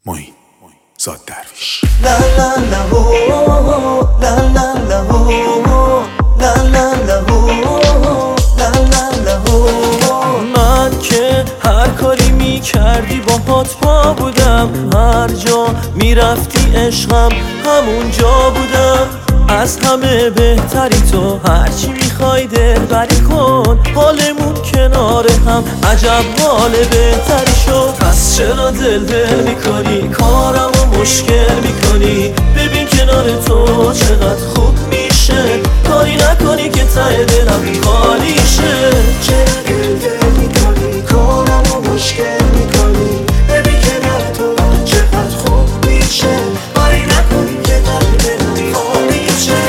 معین زاد درویش. لا لا لا هو لا لا لا هو لا لا لا هو لا لا لا هو. من که هر کاری میکردی باهات پا بودم، هر جا میرفتی عشقم همونجا بودم. از همه بهتری تو، هرچی میخوای دلبری کن، حالمون کنار هم عجب حال بهتری شد. پس چرا دل میکنی، کارمو مشکل میکنی؟ ببین کنار تو چقدر خوب میشه، کاری نکنی که ته دلم خالی شه. چرا دل میکنی، کارمو مشکل میکنی؟ ببین کنار تو چقدر خوب میشه، کاری نکنی که ته دلم خالی شه.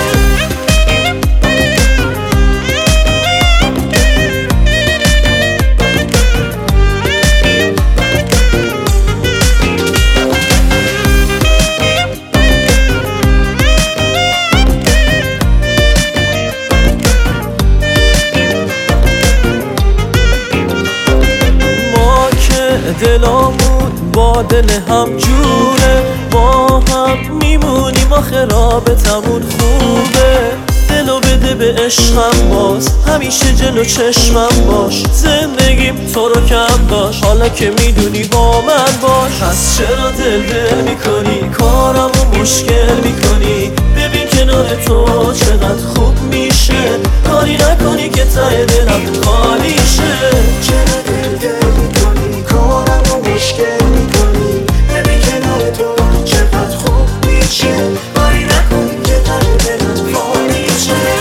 دلامون با دل هم جوره، با هم میمونیم آخه رابطمون خوبه. دلو بده به عشقم باز، همیشه جلو چشمم باش، زندگیم تو رو کم داشت، حالا که میدونی با من باش. پس چرا دل میکنی، کارمو مشکل میکنی؟ ببین کنار تو چقدر خوب میشه، کاری نکنی که ته دلم خالی شه. چرا دل میکنی، کارمو مشکل میکنی؟ ببین کنار تو چقدر خوب میشه، کاری نکنی که ته دلم خالی شه.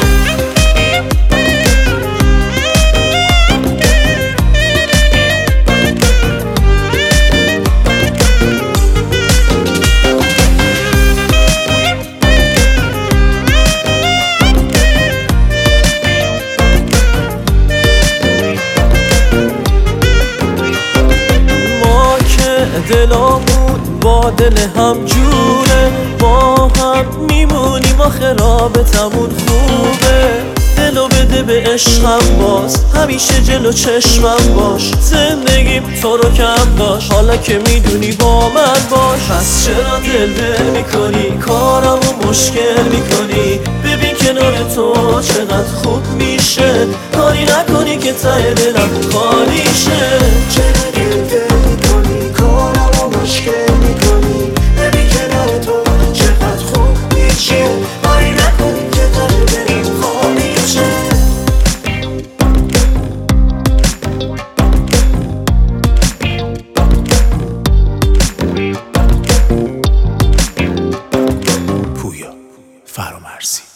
دلامون با دل هم جوره، با هم میمونیم آخه رابطمون خوبه. دلو بده به عشقم باز، همیشه جلو چشمم باش، زندگیم تو رو کم داشت، حالا که میدونی با من باش. پس چرا دل میکنی، کارمو مشکل میکنی؟ ببین کنار تو چقدر خوب میشه، کاری نکنی که ته دلم خالی شه. چرا دل میکنی، کارمو مشکل میکنی؟ ببین کنار تو چقدر خوب میشه، کاری نکنی که ته دلم خالی شه. پویا فرامرزی.